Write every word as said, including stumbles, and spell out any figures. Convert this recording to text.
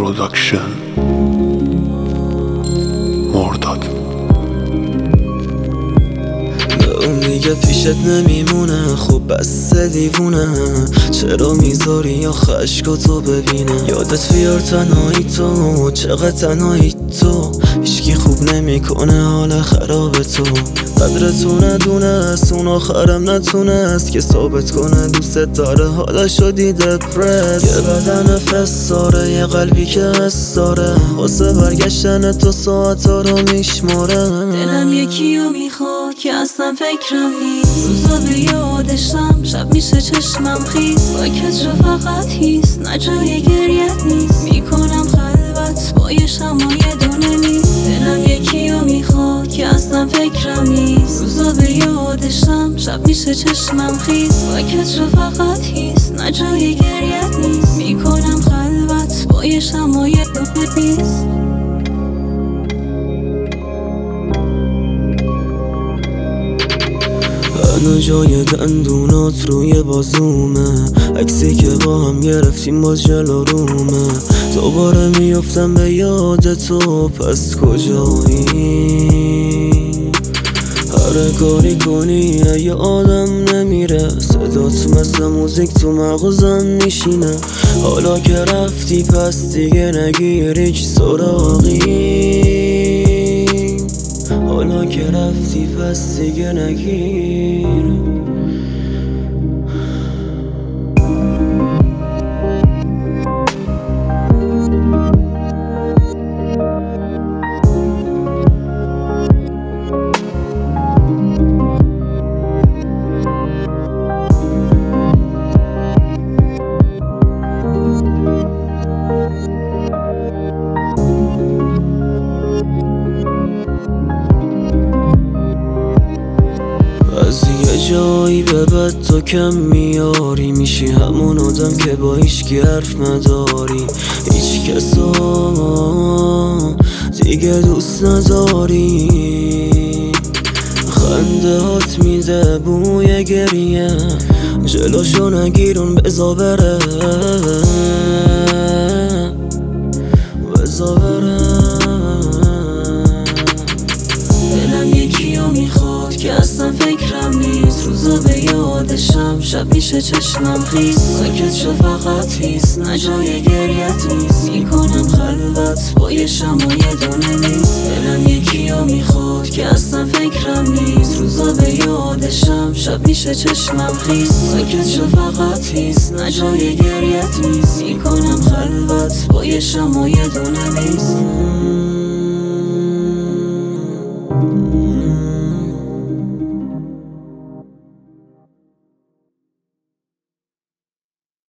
پروداکشن مرداد. دیگه پیشت نمیمونه، خوب بس دیوونه. چرا میذاری یا خشکاتو ببینه؟ یادت بیار تنهایی تو، چقدر تنهایی تو. هیچکی خوب نمیکنه حال خراب تو. قدرتو ندونست، اون آخرم نتونست که ثابت کنه دوست داره. حالا شدی دپرس، یه بدن فساره، یه قلبی که حس داره. واسه برگشتن تو ساعتا رو میشماره. دلم یکیو میخواد که اصلا فکرم نیست. روزا به یادشم، شب میشه چشمم خیس. ساکت شو فقط هیست، نه جای گریت نیست. میکنم خلوت با یه شمع یه دونه نیست. دلم یکیو میخواد که اصلا فکرم نیست. روزا به یادشم، شب میشه چشمم خیس. ساکت شو فقط هیست، نه جای گریت نیست. میکنم خلوت با یه شمع یه دونه نیست. هنو جای دندونات روی بازومه، عکسی که با هم گرفتیم باز جلو رومه. دوباره میافتم به یاد تو، پس کجایی؟ هر کاری کنی یه آدم نمیره. صدات مثل موزیک تو مغزم میشینه. حالا که رفتی پس دیگه نگیر هیچ سراغی. حالا که رفتی پس دیگه نگیر. از یه جایی به بعد تو کم میاری، میشی همون آدم که با هیچکی حرف نداری. هیچ کسا دیگه دوست نداری. خنده هات میده بوی گریه، جلوشو نگیرون بزا بره، بزا بره. دلم یکیو میخواد که اصلا فکرم نیست. روزا به یادشم، شب میشه چشمم خیس. ساکت شو فقط هیست، نه جای گریت نیست. میکنم خلوت با یه شمع یه دونه نیست. دلم یکیو میخواد که اصلا فکرم نیست. روزا به یادشم، شب میشه چشمم خیس. ساکت شو فقط هیست، نه جای گریت نیست. میکنم خلوت با یه شمع یه دونه نیست.